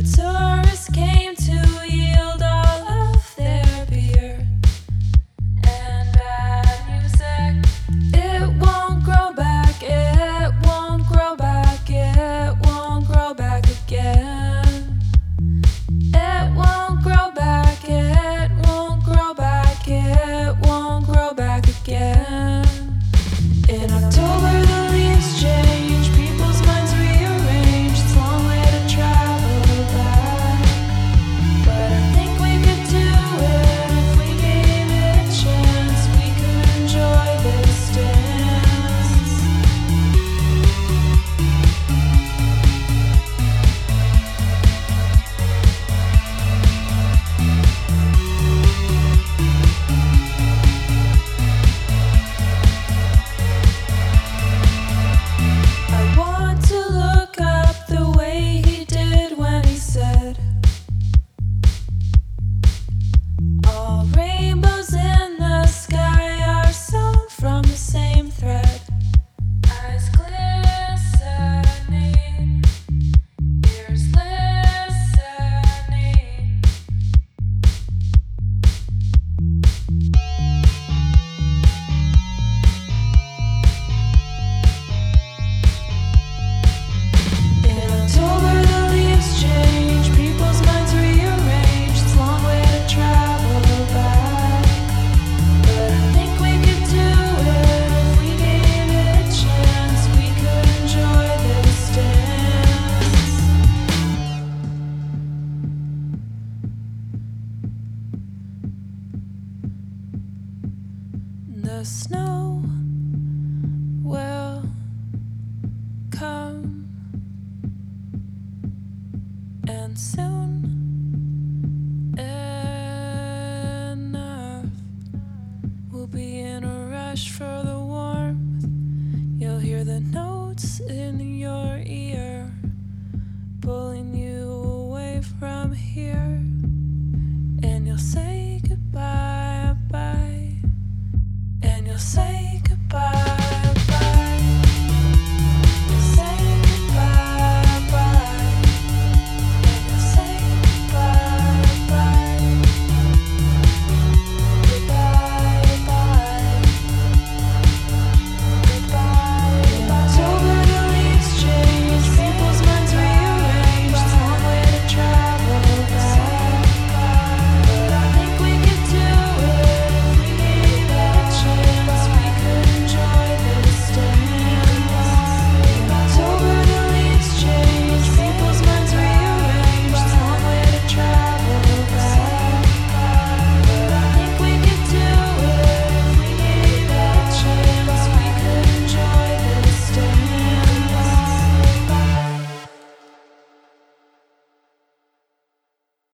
tourists came to yield all of their beer and bad music. It won't grow back, it won't grow back, it won't grow back again. It won't grow back, it won't grow back, it won't grow back again. In October the leaves change, people's minds rearrange. It's a long way to travel back, but I think we could do it if we gave it a chance. We could enjoy this dance. I want to look up the way he did when he said, all rainbows in the sky are sewn from the same thread. Eyes glistening, ears listening. In October the leaves change, people's minds rearrange. It's a long way to travel back, but I think we could do it if we gave it a chance. We could enjoy this dance. The snow will come, and soon enough we'll be in a rush for the warmth. You'll hear the notes in your ear pulling you away from here, and you'll say